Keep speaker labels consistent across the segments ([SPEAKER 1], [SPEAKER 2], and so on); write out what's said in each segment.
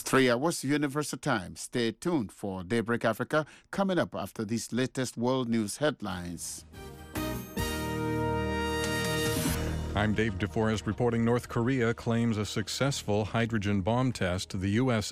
[SPEAKER 1] 3 hours Universal Time. Stay tuned for Daybreak Africa coming up after these latest world news headlines.
[SPEAKER 2] I'm Dave DeForest reporting North Korea claims a successful hydrogen bomb test. The UN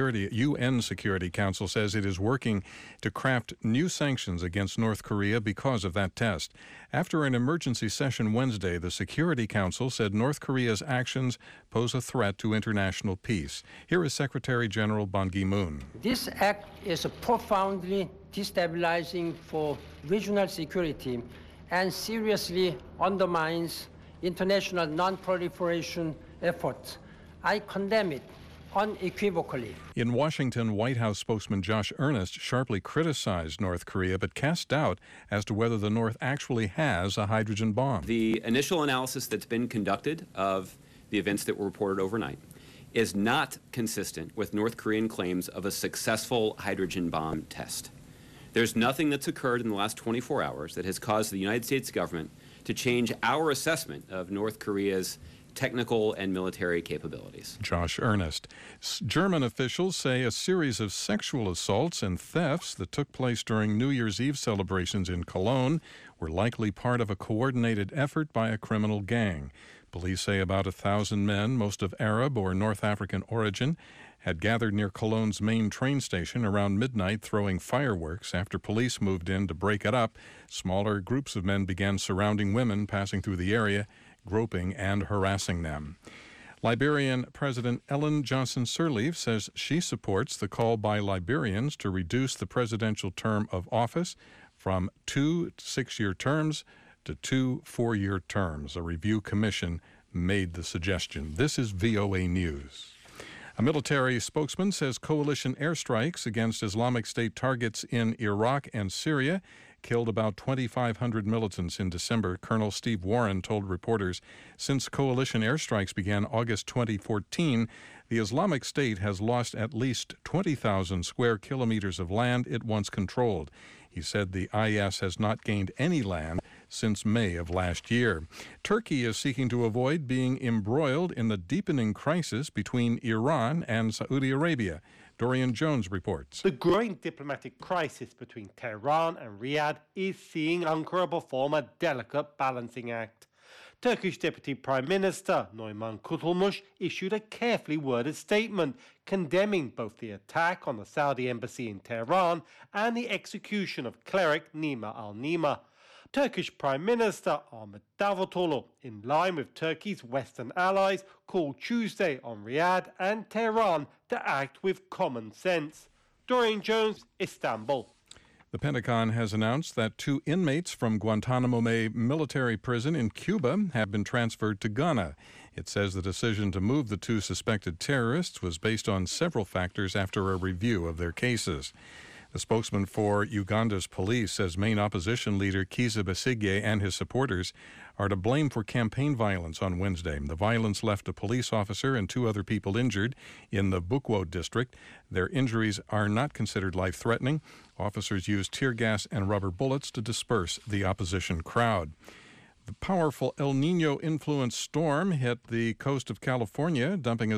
[SPEAKER 2] Security Council says it is working to craft new sanctions against North Korea because of that test. After an emergency session Wednesday, the Security Council said North Korea's actions pose a threat to international peace. Here is Secretary General Ban Ki-moon.
[SPEAKER 3] This act is profoundly destabilizing for regional security and seriously undermines international non-proliferation efforts. I condemn it unequivocally.
[SPEAKER 2] In Washington, White House spokesman Josh Earnest sharply criticized North Korea but cast doubt as to whether the North actually has a hydrogen bomb.
[SPEAKER 4] The initial analysis that's been conducted of the events that were reported overnight is not consistent with North Korean claims of a successful hydrogen bomb test. There's nothing that's occurred in the last 24 hours that has caused the United States government to change our assessment of North Korea's technical and military capabilities.
[SPEAKER 2] Josh Earnest. German officials say a series of sexual assaults and thefts that took place during New Year's Eve celebrations in Cologne were likely part of a coordinated effort by a criminal gang. Police say about 1,000 men, most of Arab or North African origin, had gathered near Cologne's main train station around midnight throwing fireworks. After police moved in to break it up, smaller groups of men began surrounding women passing through the area, groping and harassing them. Liberian President Ellen Johnson Sirleaf says she supports the call by Liberians to reduce the presidential term of office from 2 6-year terms to 2 4-year terms. A review commission made the suggestion. This is VOA News. A military spokesman says coalition airstrikes against Islamic State targets in Iraq and Syria killed about 2,500 militants in December. Colonel Steve Warren told reporters since coalition airstrikes began August 2014, the Islamic State has lost at least 20,000 square kilometers of land it once controlled. He said the IS has not gained any land since May of last year. Turkey is seeking to avoid being embroiled in the deepening crisis between Iran and Saudi Arabia. Dorian Jones reports.
[SPEAKER 5] The growing diplomatic crisis between Tehran and Riyadh is seeing Ankara perform a delicate balancing act. Turkish Deputy Prime Minister Numan Kurtulmuş issued a carefully worded statement condemning both the attack on the Saudi embassy in Tehran and the execution of cleric Nima al-Nima. Turkish Prime Minister Ahmet Davutoglu, in line with Turkey's Western allies, called Tuesday on Riyadh and Tehran to act with common sense. Dorian Jones, Istanbul.
[SPEAKER 2] The Pentagon has announced that 2 inmates from Guantanamo Bay military prison in Cuba have been transferred to Ghana. It says the decision to move the 2 suspected terrorists was based on several factors after a review of their cases. The spokesman for Uganda's police says main opposition leader Kizza Besigye and his supporters are to blame for campaign violence on Wednesday. The violence left a police officer and 2 other people injured in the Bukwo district. Their injuries are not considered life-threatening. Officers used tear gas and rubber bullets to disperse the opposition crowd. The powerful El Nino-influenced storm hit the coast of California, dumping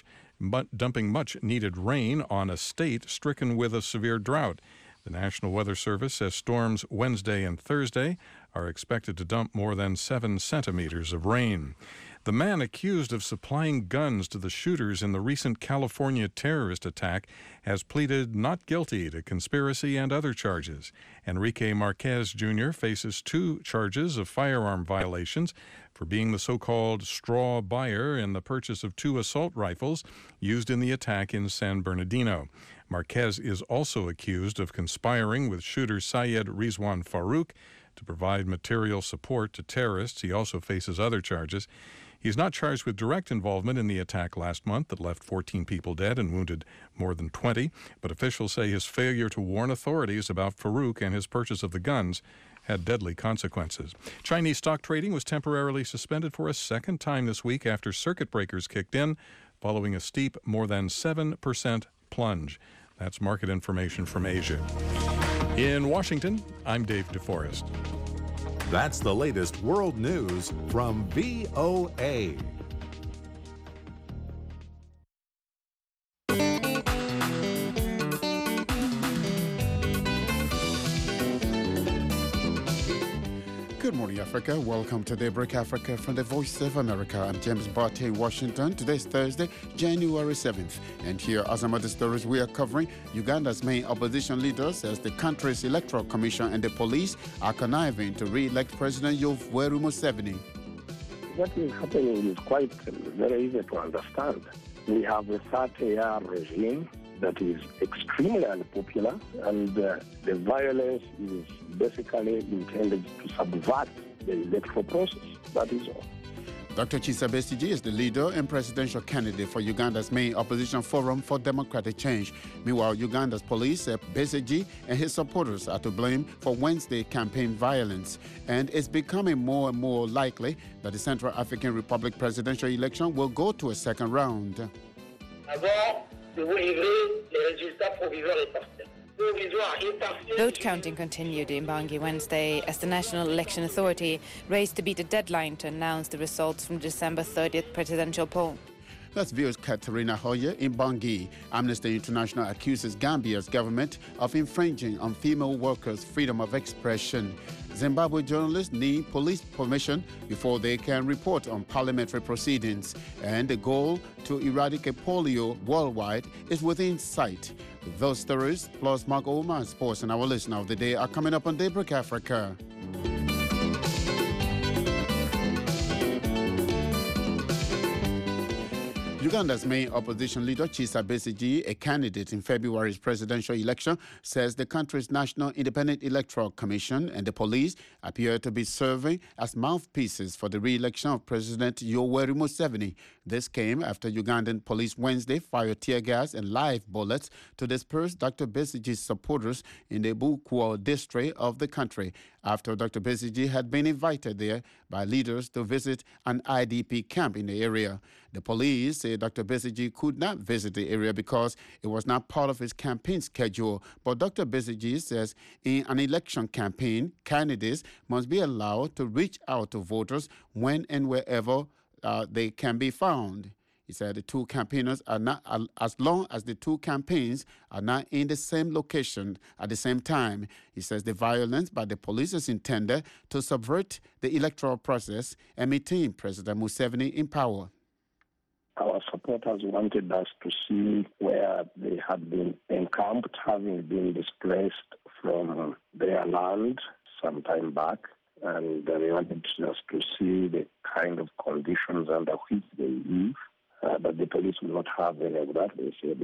[SPEAKER 2] much needed rain on a state stricken with a severe drought. The National Weather Service says storms Wednesday and Thursday are expected to dump more than 7 centimeters of rain. The man accused of supplying guns to the shooters in the recent California terrorist attack has pleaded not guilty to conspiracy and other charges. Enrique Marquez Jr. faces 2 charges of firearm violations for being the so-called straw buyer in the purchase of 2 assault rifles used in the attack in San Bernardino. Marquez is also accused of conspiring with shooter Syed Rizwan Farouk to provide material support to terrorists. He also faces other charges. He's not charged with direct involvement in the attack last month that left 14 people dead and wounded more than 20, but officials say his failure to warn authorities about Farouk and his purchase of the guns had deadly consequences. Chinese stock trading was temporarily suspended for a second time this week after circuit breakers kicked in, following a steep more than 7% plunge. That's market information from Asia. In Washington, I'm Dave DeForest.
[SPEAKER 6] That's the latest world news from VOA.
[SPEAKER 1] Good morning, Africa. Welcome to Daybreak Africa from the Voice of America. I'm James Barty in Washington. Today's Thursday, January 7th. And here are some of the stories we are covering. Uganda's main opposition leader says the country's electoral commission and the police are conniving to re-elect President Yoweri Museveni.
[SPEAKER 7] What is happening is quite very easy to understand. We have a 30-year regime that is extremely unpopular, and the violence is basically intended to subvert the electoral process. That is all.
[SPEAKER 1] Dr. Kizza Besigye is the leader and presidential candidate for Uganda's main opposition forum for democratic change. Meanwhile, Uganda's police said Besigye and his supporters are to blame for Wednesday campaign violence. And it's becoming more and more likely that the Central African Republic presidential election will go to a second round.
[SPEAKER 8] Vote counting continued in Bangui Wednesday as the National Election Authority raced to beat the deadline to announce the results from December 30th presidential poll.
[SPEAKER 1] That's VOA's Katerina Hoyer in Bangui. Amnesty International accuses Gambia's government of infringing on female workers' freedom of expression. Zimbabwe journalists need police permission before they can report on parliamentary proceedings. And the goal to eradicate polio worldwide is within sight. Those stories, plus Mark Omar and sports and our listener of the day are coming up on Daybreak Africa. Uganda's main opposition leader, Kizza Besigye, a candidate in February's presidential election, says the country's National Independent Electoral Commission and the police appear to be serving as mouthpieces for the re-election of President Yoweri Museveni. This came after Ugandan police Wednesday fired tear gas and live bullets to disperse Dr. Besigye's supporters in the Bukuo district of the country, after Dr. Besigye had been invited there by leaders to visit an IDP camp in the area. The police say Dr. Besigye could not visit the area because it was not part of his campaign schedule. But Dr. Besigye says in an election campaign, candidates must be allowed to reach out to voters when and wherever they can be found. He said the two campaigners are not, as long as the two campaigns are not in the same location at the same time. He says the violence by the police is intended to subvert the electoral process and maintain President Museveni in power.
[SPEAKER 7] Our supporters wanted us to see where they had been encamped, having been displaced from their land some time back, and they wanted us to see the kind of conditions under which they live. But the police will not have any of that. They said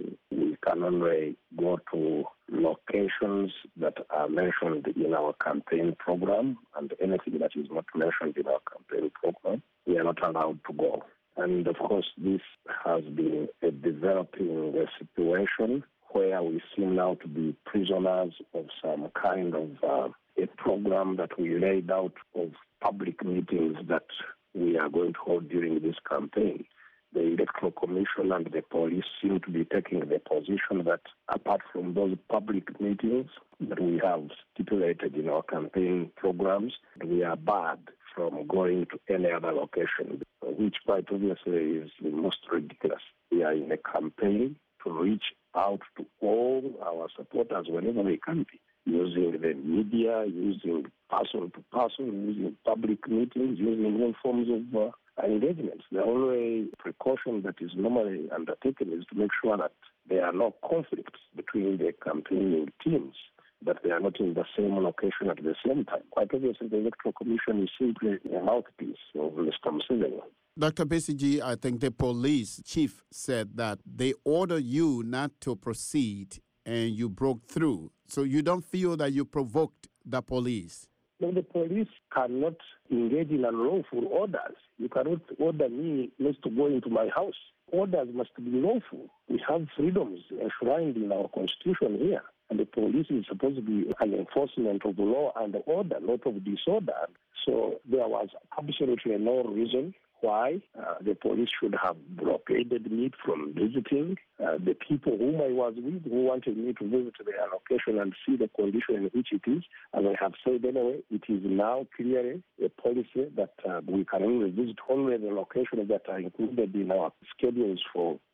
[SPEAKER 7] we can only go to locations that are mentioned in our campaign program, and anything that is not mentioned in our campaign program, we are not allowed to go. And of course, this has been a developing situation where we seem now to be prisoners of some kind of a program that we laid out of public meetings that we are going to hold during this campaign. The Electoral Commission and the police seem to be taking the position that apart from those public meetings that we have stipulated in our campaign programs, we are barred from going to any other location, which quite obviously is the most ridiculous. We are in a campaign to reach out to all our supporters whenever they can be, using the media, using person-to-person, using public meetings, using all forms of engagements. The only precaution that is normally undertaken is to make sure that there are no conflicts between the campaigning teams, that they are not in the same location at the same time. Quite obviously, the Electoral Commission is simply a mouthpiece of Mr. Museveni.
[SPEAKER 1] Dr. Besigye, I think the police chief said that they ordered you not to proceed and you broke through. So you don't feel that you provoked the police?
[SPEAKER 7] No, the police cannot engage in unlawful orders. You cannot order me not to go into my house. Orders must be lawful. We have freedoms enshrined in our constitution here. And the police is supposed to be an enforcement of law and order, not of disorder. So there was absolutely no reason why the police should have blockaded me from visiting. The people whom I was with who wanted me to visit their location and see the condition in which it is, as I have said anyway, it is now clearly a policy that we can only visit only the locations that are included in our schedules for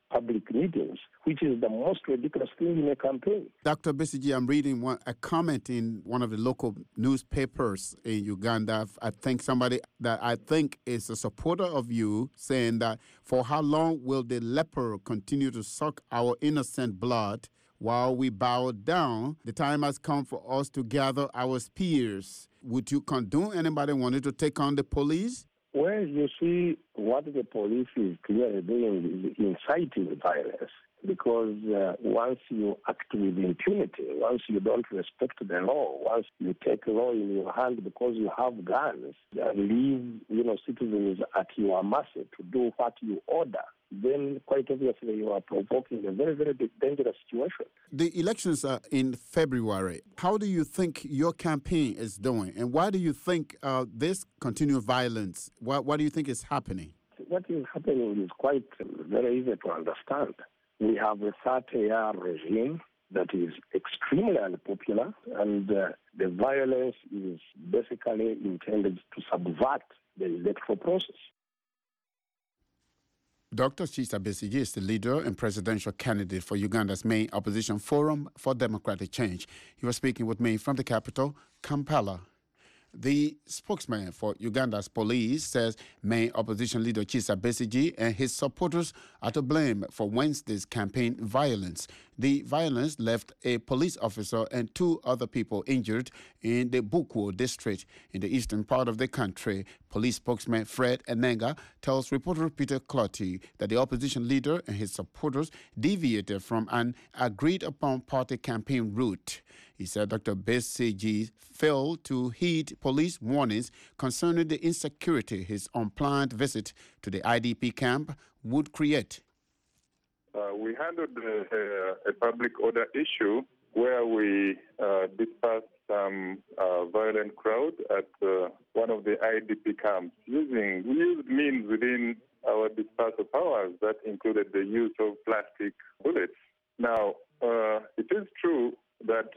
[SPEAKER 7] public meetings, which is the most ridiculous thing in a campaign.
[SPEAKER 1] Dr. Besigye, I'm reading a comment in one of the local newspapers in Uganda. I think somebody that I think is a supporter of you saying that for how long will the leper continue to suck our innocent blood while we bow down? The time has come for us to gather our spears. Would you condone anybody wanting to take on the police?
[SPEAKER 7] Well, you see, what the police is clearly doing is inciting violence, because once you act with impunity, once you don't respect the law, once you take the law in your hand because you have guns and leave, citizens at your mercy to do what you order, then quite obviously you are provoking a very, very dangerous situation.
[SPEAKER 1] The elections are in February. How do you think your campaign is doing? And why do you think this continued violence, what do you think is happening?
[SPEAKER 7] What is happening is quite very easy to understand. We have a 30-year regime that is extremely unpopular, and the violence is basically intended to subvert the electoral process.
[SPEAKER 1] Dr. Kizza Besigye is the leader and presidential candidate for Uganda's main opposition forum for democratic change. He was speaking with me from the capital, Kampala. The spokesman for Uganda's police says main opposition leader Kizza Besigye and his supporters are to blame for Wednesday's campaign violence. The violence left a police officer and 2 other people injured in the Bukwo district in the eastern part of the country. Police spokesman Fred Enenga tells reporter Peter Clotty that the opposition leader and his supporters deviated from an agreed-upon party campaign route. He said Dr. Besigye failed to heed police warnings concerning the insecurity his unplanned visit to the IDP camp would create.
[SPEAKER 9] We handled a public order issue where we dispersed some violent crowd at one of the IDP camps. We used means within our dispersal powers that included the use of plastic bullets. Now, it is true that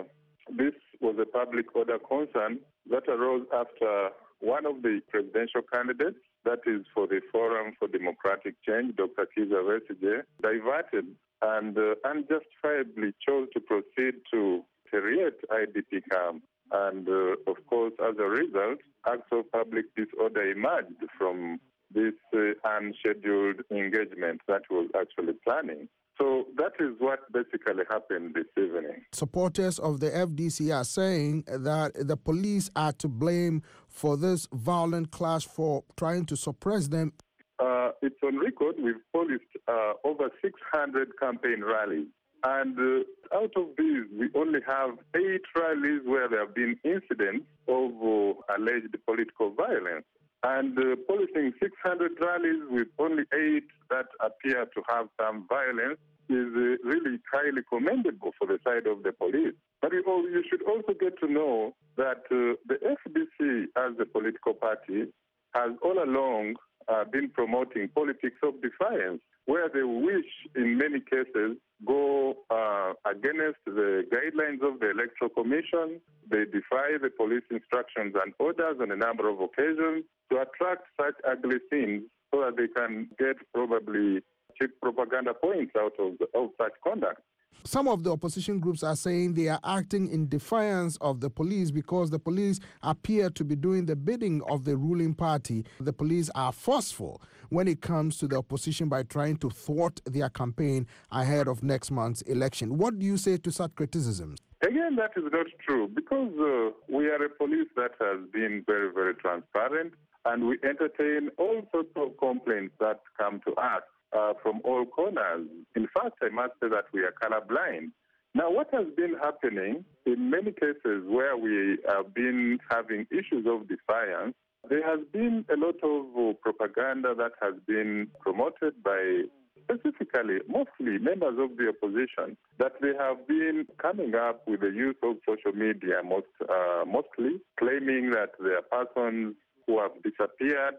[SPEAKER 9] this was a public order concern that arose after one of the presidential candidates, that is for the Forum for Democratic Change, Dr. Kizza Besigye, diverted and unjustifiably chose to proceed to Teriet IDP camp. And of course, as a result, acts of public disorder emerged from this unscheduled engagement that was actually planning. So that is what basically happened this evening.
[SPEAKER 10] Supporters of the FDC are saying that the police are to blame for this violent clash for trying to suppress them.
[SPEAKER 9] It's on record. We've policed over 600 campaign rallies. And out of these, we only have 8 rallies where there have been incidents of alleged political violence. And policing 600 rallies with only 8 that appear to have some violence is really highly commendable for the side of the police. But you should also get to know that the FDC, as a political party, has all along been promoting politics of defiance, where they wish, in many cases, go against the guidelines of the Electoral Commission. They defy the police instructions and orders on a number of occasions to attract such ugly scenes so that they can get probably cheap propaganda points out of such conduct.
[SPEAKER 10] Some of the opposition groups are saying they are acting in defiance of the police because the police appear to be doing the bidding of the ruling party. The police are forceful when it comes to the opposition by trying to thwart their campaign ahead of next month's election. What do you say to such criticisms?
[SPEAKER 9] Again, that is not true, because we are a police that has been very, very transparent, and we entertain all sorts of complaints that come to us from all corners. In fact, I must say that we are colorblind. Now, what has been happening in many cases where we have been having issues of defiance, there has been a lot of propaganda that has been promoted by specifically, mostly members of the opposition, that they have been coming up with the use of social media, mostly claiming that there are persons who have disappeared.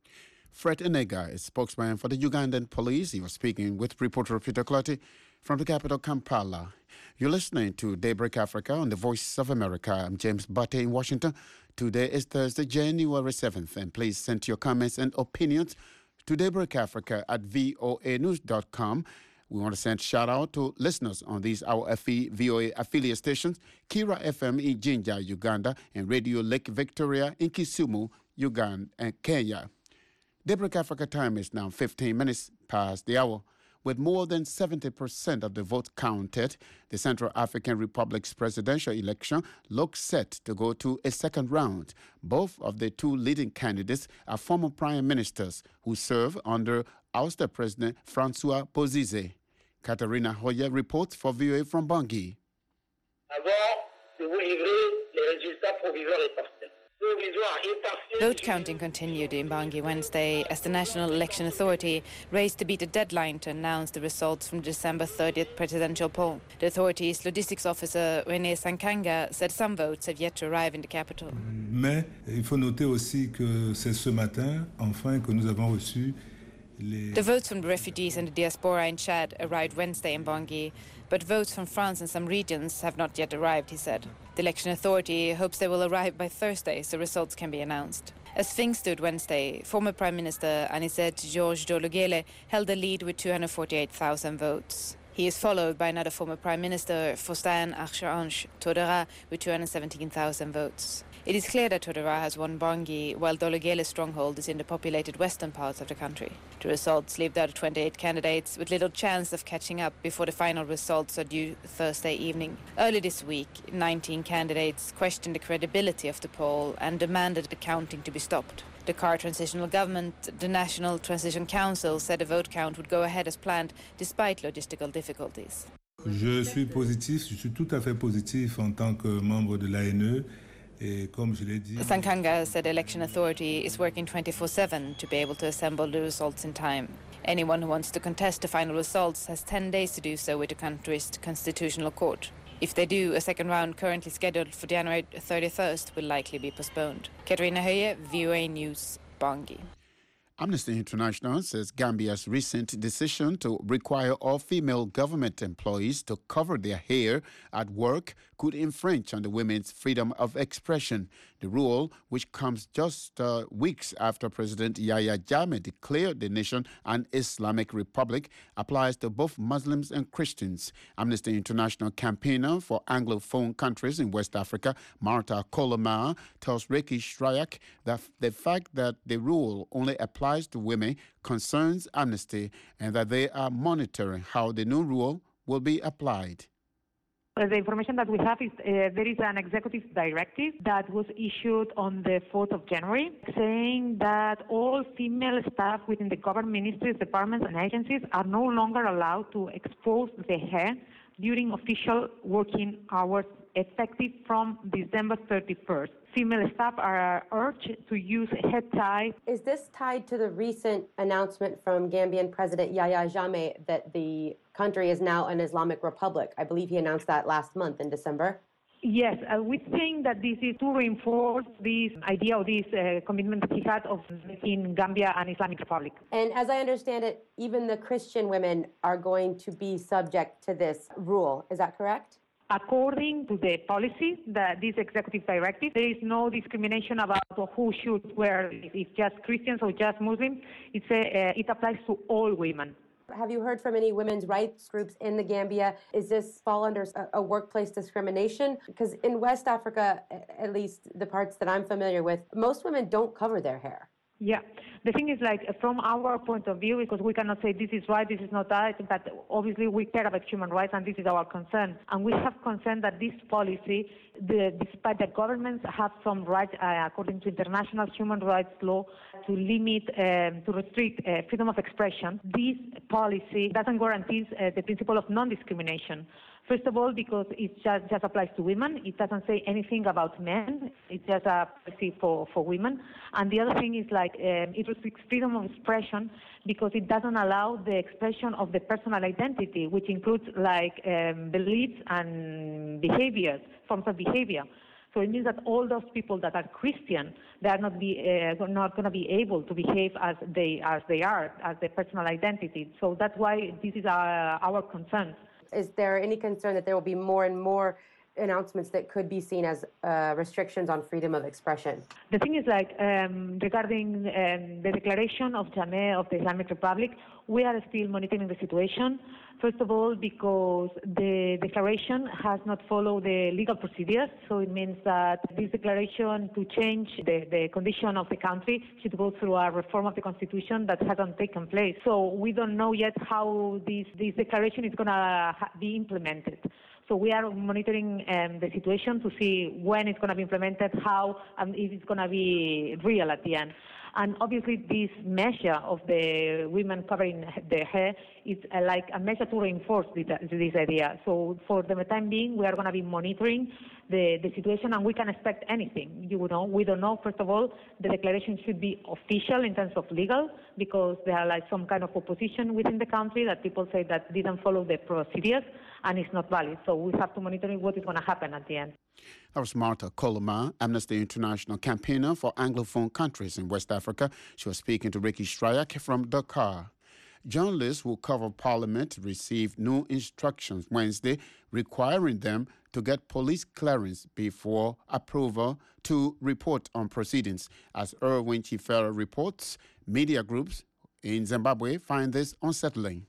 [SPEAKER 1] Fred Enenga is spokesman for the Ugandan police. He was speaking with reporter Peter Clotty from the capital, Kampala. You're listening to Daybreak Africa on the Voice of America. I'm James Butte in Washington. Today is Thursday, January 7th, and please send your comments and opinions to Daybreak Africa at voanews.com. We want to send shout out to listeners on these our VOA affiliate stations, Kira FM in Jinja, Uganda, and Radio Lake Victoria in Kisumu, Uganda, and Kenya. Daybreak Africa time is now 15 minutes past the hour. With more than 70% of the votes counted, the Central African Republic's presidential election looks set to go to a second round. Both of the two leading candidates are former prime ministers who serve under ouster President Francois Bozize. Katarina Hoya reports for VOA from Bangui.
[SPEAKER 8] Vote counting continued in Bangui Wednesday as the National Election Authority raced to beat a deadline to announce the results from the December 30th presidential poll. The authority's logistics officer, René Sankanga, said some votes have yet to arrive in the capital.
[SPEAKER 11] Mais il faut noter aussi que c'est ce matin, enfin, que nous avons reçu
[SPEAKER 8] the votes from the refugees and the diaspora in Chad arrived Wednesday in Bangui, but votes from France and some regions have not yet arrived, he said. The election authority hopes they will arrive by Thursday so results can be announced. As things stood Wednesday, former Prime Minister Anicet Georges Dologuele held the lead with 248,000 votes. He is followed by another former Prime Minister, Faustin Archange Touadéra, with 217,000 votes. It is clear that Touadéra has won Bangui, while Dologuele's stronghold is in the populated western parts of the country. The results leave the other 28 candidates with little chance of catching up before the final results are due Thursday evening. Early this week, 19 candidates questioned the credibility of the poll and demanded the counting to be stopped. The CAR transitional government, the National Transition Council, said the vote count would go ahead as planned despite logistical difficulties.
[SPEAKER 11] Je suis tout à fait positif en tant que membre de l'ANE.
[SPEAKER 8] Sankanga said the election authority is working 24/7 to be able to assemble the results in time. Anyone who wants to contest the final results has 10 days to do so with the country's constitutional court. If they do, a second round currently scheduled for January 31st will likely be postponed. Katarina Höje, VOA News, Bangui.
[SPEAKER 1] Amnesty International says Gambia's recent decision to require all female government employees to cover their hair at work could infringe on the women's freedom of expression. The rule, which comes just weeks after President Yahya Jammeh declared the nation an Islamic republic, applies to both Muslims and Christians. Amnesty International campaigner for Anglophone countries in West Africa, Marta Kolomar, tells Ricky Shryak that the fact that the rule only applies to women concerns Amnesty and that they are monitoring how the new rule will be applied.
[SPEAKER 12] The information that we have is there is an executive directive that was issued on the 4th of January saying that all female staff within the government ministries, departments and agencies are no longer allowed to expose their hair during official working hours effective from December 31st. Female staff are urged to use head tie.
[SPEAKER 13] Is this tied to the recent announcement from Gambian President Yahya Jammeh that the country is now an Islamic republic? I believe he announced that last month in December.
[SPEAKER 12] Yes, we think that this is to reinforce this idea or this commitment that he had of making Gambia an Islamic republic.
[SPEAKER 13] And as I understand it, even the Christian women are going to be subject to this rule. Is that correct?
[SPEAKER 12] According to the policies, this executive directive, there is no discrimination about who should wear, if just Christians or just Muslims. It applies to all women.
[SPEAKER 13] Have you heard from any women's rights groups in the Gambia? Is this fall under a workplace discrimination? Because in West Africa, at least the parts that I'm familiar with, most women don't cover their hair.
[SPEAKER 12] Yeah. The thing is, from our point of view, because we cannot say this is right, this is not right, but obviously we care about human rights and this is our concern. And we have concern that this policy, despite the governments have some rights, according to international human rights law, to limit, to restrict freedom of expression, this policy doesn't guarantee the principle of non-discrimination. First of all, because it just applies to women. It doesn't say anything about men. It's just a policy for women. And the other thing is it restricts freedom of expression because it doesn't allow the expression of the personal identity, which includes beliefs and behaviors, forms of behavior. So it means that all those people that are Christian, they are not going to be able to behave as they are, as their personal identity. So that's why this is our concern.
[SPEAKER 13] Is there any concern that there will be more and more announcements that could be seen as restrictions on freedom of expression?
[SPEAKER 12] The thing is, regarding the declaration of Jammeh of the Islamic Republic, we are still monitoring the situation. First of all, because the declaration has not followed the legal procedures, so it means that this declaration to change the condition of the country should go through a reform of the constitution that hasn't taken place. So we don't know yet how this declaration is going to be implemented. So we are monitoring the situation to see when it's going to be implemented, how, and if it's going to be real at the end. And obviously this measure of the women covering their hair is like a measure to reinforce this idea. So for the time being, we are going to be monitoring the situation, and we can expect anything. We don't know. First of all, the declaration should be official in terms of legal, because there are some kind of opposition within the country that people say that didn't follow the procedures and it's not valid. So we have to monitor what is going to happen at the end.
[SPEAKER 1] That was Martha Koloma, Amnesty International campaigner for Anglophone countries in West Africa. She was speaking to Ricky Strayak from Dakar. Journalists who cover Parliament received new instructions Wednesday requiring them to get police clearance before approval to report on proceedings. As Erwin Chifera reports, media groups in Zimbabwe find this unsettling.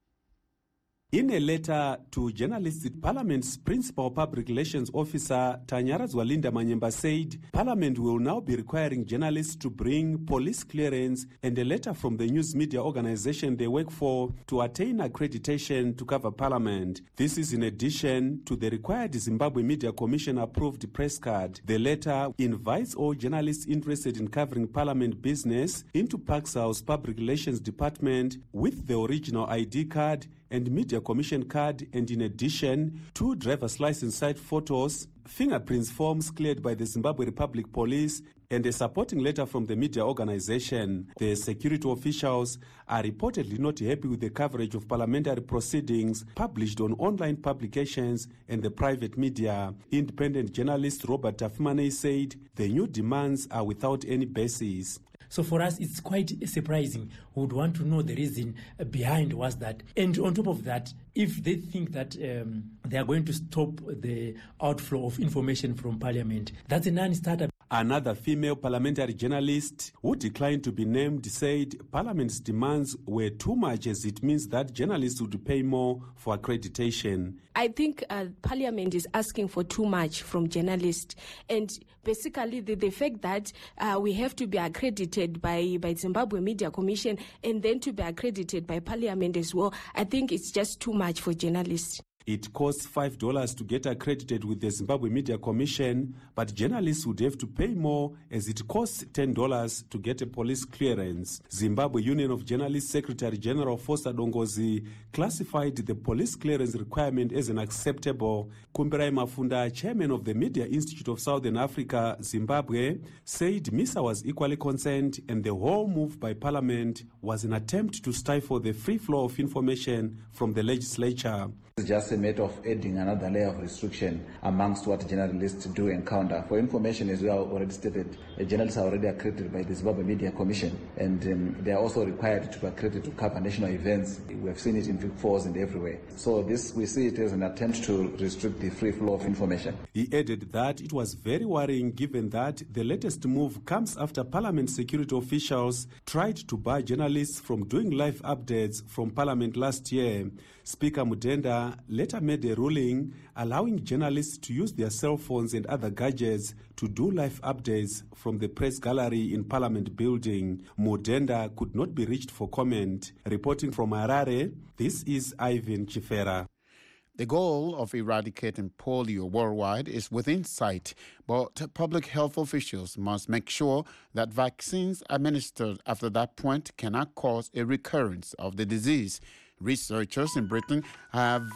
[SPEAKER 14] In a letter to journalists, Parliament's principal public relations officer, Tanyara Zwalinda Manyemba, said Parliament will now be requiring journalists to bring police clearance and a letter from the news media organization they work for to attain accreditation to cover Parliament. This is in addition to the required Zimbabwe Media Commission approved press card. The letter invites all journalists interested in covering Parliament business into Parks House Public Relations Department with the original ID card and Media Commission card, and in addition, 2 driver's license side photos, fingerprints forms cleared by the Zimbabwe Republic Police, and a supporting letter from the media organization. The security officials are reportedly not happy with the coverage of parliamentary proceedings published on online publications and the private media. Independent journalist Robert Tafmane said the new demands are without any basis.
[SPEAKER 15] So for us, it's quite surprising. We would want to know the reason behind was that. And on top of that, if they think that they are going to stop the outflow of information from Parliament, that's a non-starter.
[SPEAKER 14] Another female parliamentary journalist who declined to be named said Parliament's demands were too much, as it means that journalists would pay more for accreditation.
[SPEAKER 16] I think Parliament is asking for too much from journalists, and basically the fact that we have to be accredited by Zimbabwe Media Commission and then to be accredited by Parliament as well, I think it's just too much for journalists.
[SPEAKER 14] It costs $5 to get accredited with the Zimbabwe Media Commission, but journalists would have to pay more, as it costs $10 to get a police clearance. Zimbabwe Union of Journalists Secretary General Foster Dongozi classified the police clearance requirement as unacceptable. Kumbirai Mafunda, chairman of the Media Institute of Southern Africa, Zimbabwe, said MISA was equally concerned, and the whole move by Parliament was an attempt to stifle the free flow of information from the legislature.
[SPEAKER 17] It's just a matter of adding another layer of restriction amongst what journalists do encounter. For information, as we have already stated, journalists are already accredited by the Zimbabwe Media Commission, and they are also required to be accredited to cover national events. We have seen it in Vic Falls and everywhere. So we see it as an attempt to restrict the free flow of information.
[SPEAKER 14] He added that it was very worrying, given that the latest move comes after Parliament security officials tried to bar journalists from doing live updates from Parliament last year. Speaker Mudenda later made a ruling allowing journalists to use their cell phones and other gadgets to do live updates from the press gallery in Parliament building. Mudenda could not be reached for comment. Reporting from Harare, this is Ivan Chifera.
[SPEAKER 1] The goal of eradicating polio worldwide is within sight, but public health officials must make sure that vaccines administered after that point cannot cause a recurrence of the disease. Researchers in Britain have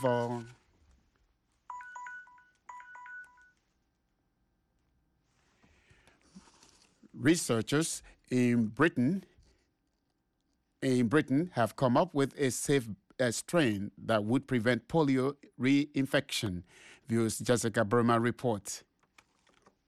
[SPEAKER 1] have come up with a safe strain that would prevent polio reinfection. Views Jessica Burma reports.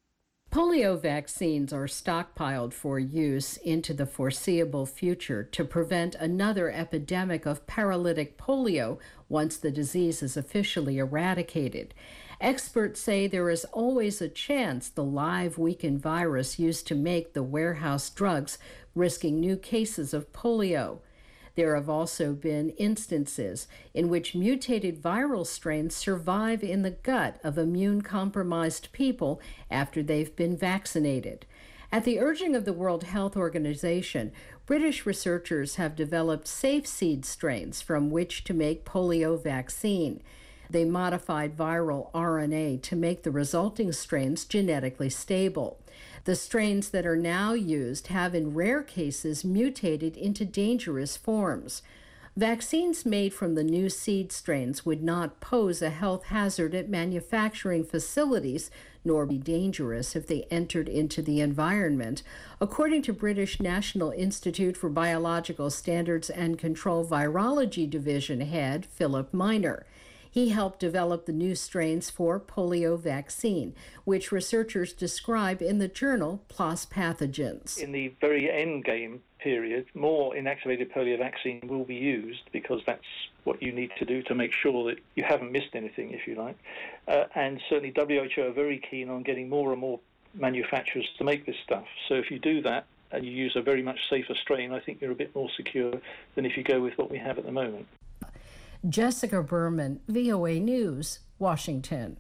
[SPEAKER 18] Polio vaccines are stockpiled for use into the foreseeable future to prevent another epidemic of paralytic polio once the disease is officially eradicated. Experts say there is always a chance the live weakened virus used to make the warehouse drugs, risking new cases of polio. There have also been instances in which mutated viral strains survive in the gut of immune-compromised people after they've been vaccinated. At the urging of the World Health Organization, British researchers have developed safe seed strains from which to make polio vaccine. They modified viral RNA to make the resulting strains genetically stable. The strains that are now used have in rare cases mutated into dangerous forms. Vaccines made from the new seed strains would not pose a health hazard at manufacturing facilities, nor be dangerous if they entered into the environment, according to British National Institute for Biological Standards and Control Virology Division head Philip Miner. He helped develop the new strains for polio vaccine, which researchers describe in the journal PLOS Pathogens.
[SPEAKER 19] In the very end game period, more inactivated polio vaccine will be used because that's what you need to do to make sure that you haven't missed anything, if you like. And certainly WHO are very keen on getting more and more manufacturers to make this stuff. So if you do that and you use a very much safer strain, I think you're a bit more secure than if you go with what we have at the moment.
[SPEAKER 18] Jessica Berman, VOA News, Washington.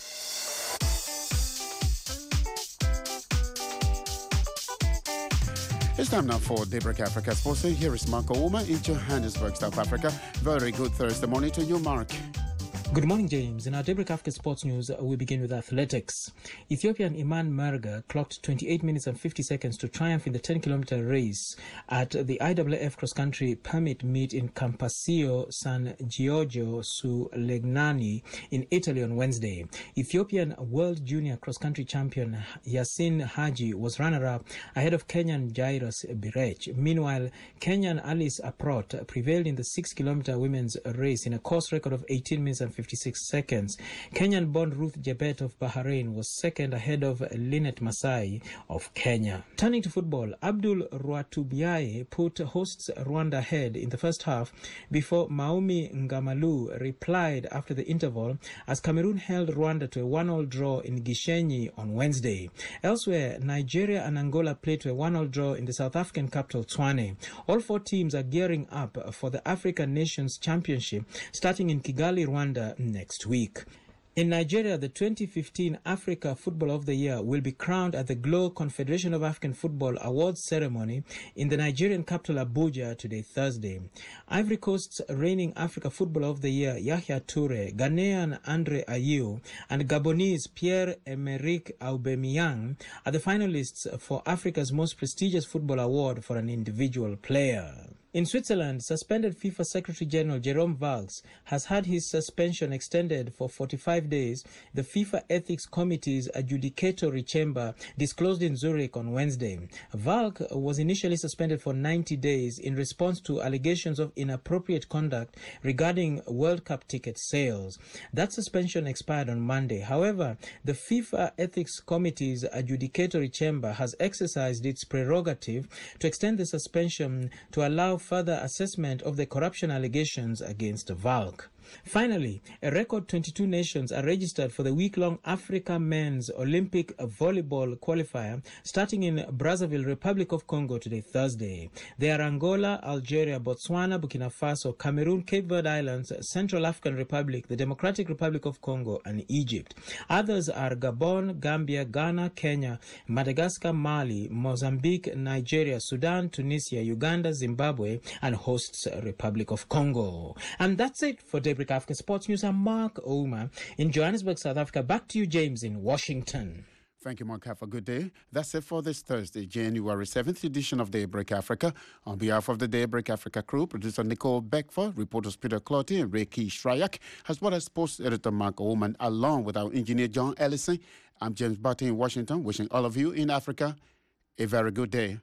[SPEAKER 1] It's time now for Daybreak Africa Sports. Here is Mark Ouma in Johannesburg, South Africa. Very good Thursday morning to you, Mark.
[SPEAKER 20] Good morning, James. In our Daybreak Africa Sports News, we begin with athletics. Ethiopian Iman Merga clocked 28 minutes and 50 seconds to triumph in the 10-kilometer race at the IAAF cross-country permit meet in Campasio San Giorgio su Legnani in Italy on Wednesday. Ethiopian World Junior cross-country champion Yasin Haji was runner-up ahead of Kenyan Jairus Birech. Meanwhile, Kenyan Alice Aprot prevailed in the 6-kilometer women's race in a course record of 18 minutes and 56 seconds. Kenyan-born Ruth Jebet of Bahrain was second ahead of Linet Masai of Kenya. Turning to football, Abdul Rwatubiaye put hosts Rwanda ahead in the first half before Maumi Ngamalu replied after the interval as Cameroon held Rwanda to a 1-1 draw in Gishenyi on Wednesday. Elsewhere, Nigeria and Angola played to a 1-1 draw in the South African capital Tshwane. All four teams are gearing up for the African Nations Championship starting in Kigali, Rwanda next week. In Nigeria, the 2015 Africa Football of the Year will be crowned at the Glow Confederation of African Football Awards ceremony in the Nigerian capital Abuja today, Thursday. Ivory Coast's reigning Africa Football of the Year, Yahya Toure, Ghanaian Andre Ayew, and Gabonese Pierre-Emerick Aubameyang are the finalists for Africa's most prestigious football award for an individual player. In Switzerland, suspended FIFA Secretary General Jerome Valls has had his suspension extended for 45 days, the FIFA Ethics Committee's adjudicatory chamber disclosed in Zurich on Wednesday. Valk was initially suspended for 90 days in response to allegations of inappropriate conduct regarding World Cup ticket sales. That suspension expired on Monday. However, the FIFA Ethics Committee's adjudicatory chamber has exercised its prerogative to extend the suspension to allow further assessment of the corruption allegations against Valk. Finally, a record 22 nations are registered for the week-long Africa Men's Olympic Volleyball Qualifier starting in Brazzaville, Republic of Congo today, Thursday. They are Angola, Algeria, Botswana, Burkina Faso, Cameroon, Cape Verde Islands, Central African Republic, the Democratic Republic of Congo, and Egypt. Others are Gabon, Gambia, Ghana, Kenya, Madagascar, Mali, Mozambique, Nigeria, Sudan, Tunisia, Uganda, Zimbabwe, and hosts Republic of Congo. And that's it for Daybreak Africa Sports News. I'm Mark Ouma in Johannesburg, South Africa. Back to you, James, in Washington.
[SPEAKER 1] Thank you, Mark. Have a good day. That's it for this Thursday, January 7th edition of Daybreak Africa. On behalf of the Daybreak Africa crew, producer Nicole Beckford, reporters Peter Clotty and Reiki Shryak, as well as sports editor Mark Oman, along with our engineer John Ellison. I'm James Barton in Washington, wishing all of you in Africa a very good day.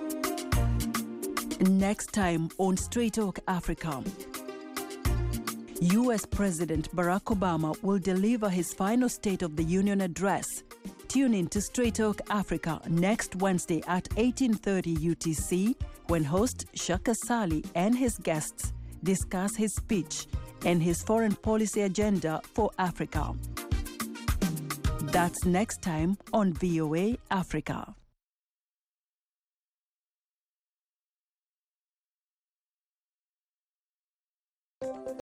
[SPEAKER 21] Next time on Straight Talk Africa. U.S. President Barack Obama will deliver his final State of the Union address. Tune in to Straight Talk Africa next Wednesday at 18:30 UTC when host Shaka Sali and his guests discuss his speech and his foreign policy agenda for Africa. That's next time on VOA Africa.